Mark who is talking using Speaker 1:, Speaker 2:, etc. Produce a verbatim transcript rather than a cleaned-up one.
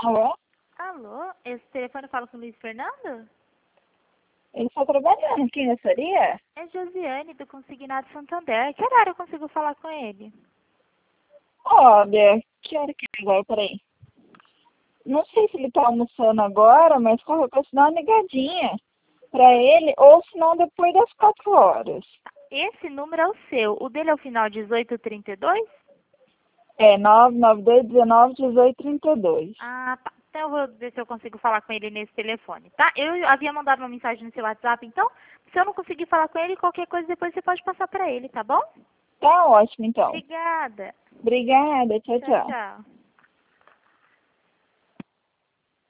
Speaker 1: Alô?
Speaker 2: Alô, esse telefone fala com o Luiz Fernando?
Speaker 1: Ele está trabalhando. Quem seria?
Speaker 2: É Josiane, do Consignado Santander. Que horário eu consigo falar com ele?
Speaker 1: Olha, que hora que ele vai? Peraí. Não sei se ele está almoçando agora, mas qualquer coisa, dá uma ligadinha para ele, ou se não, depois das quatro horas.
Speaker 2: Esse número é o seu. O dele é o final dezoito trinta e dois?
Speaker 1: É nove nove dois, dezenove, dezoito, trinta e dois.
Speaker 2: Ah, tá. Então eu vou ver se eu consigo falar com ele nesse telefone, tá? Eu havia mandado uma mensagem no seu WhatsApp, então, se eu não conseguir falar com ele, qualquer coisa depois você pode passar pra ele, tá bom?
Speaker 1: Tá ótimo, então.
Speaker 2: Obrigada.
Speaker 1: Obrigada. Tchau,
Speaker 2: Tchau,
Speaker 1: tchau.
Speaker 2: tchau.